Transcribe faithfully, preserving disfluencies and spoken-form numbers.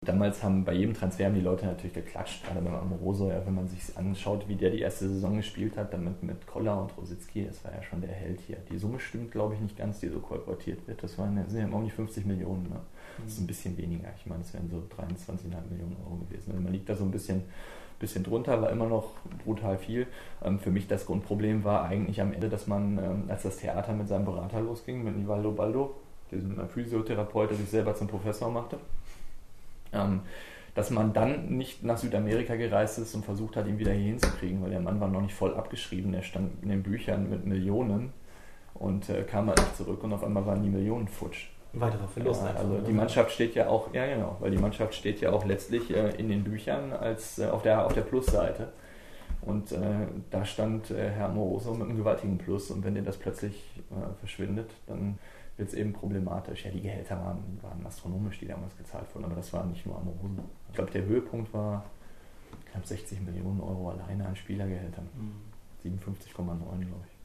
Damals haben bei jedem Transfer haben die Leute natürlich geklatscht, gerade beim Amoroso, ja, wenn man sich anschaut, wie der die erste Saison gespielt hat, damit mit Koller und Rositzky, das war ja schon der Held hier. Die Summe stimmt, glaube ich, nicht ganz, die so kolportiert wird. Das waren, das sind ja um die fünfzig Millionen, ne? Das ist ein bisschen weniger. Ich meine, das wären so dreiundzwanzig Komma fünf Millionen Euro gewesen. Also man liegt da so ein bisschen, bisschen drunter, war immer noch brutal viel. Ähm, für mich das Grundproblem war eigentlich am Ende, dass man, ähm, als das Theater mit seinem Berater losging, mit Nivaldo Baldo, diesem Physiotherapeut, der sich selber zum Professor machte, ähm, dass man dann nicht nach Südamerika gereist ist und versucht hat, ihn wieder hier hinzukriegen, weil der Mann war noch nicht voll abgeschrieben, der stand in den Büchern mit Millionen und äh, kam halt nicht zurück und auf einmal waren die Millionen futsch. Ein weiterer Verlust. Ja, also die Mannschaft steht ja auch, ja genau, weil die Mannschaft steht ja auch letztlich äh, in den Büchern als äh, auf der auf der Plusseite. Und äh, da stand äh, Herr Amoroso mit einem gewaltigen Plus und wenn der das plötzlich äh, verschwindet, dann wird es eben problematisch. Ja, die Gehälter waren, waren astronomisch, die damals gezahlt wurden, aber das war nicht nur Amoroso. Ich glaube, der Höhepunkt war knapp sechzig Millionen Euro alleine an Spielergehältern. Mhm. siebenundfünfzig Komma neun, glaube ich.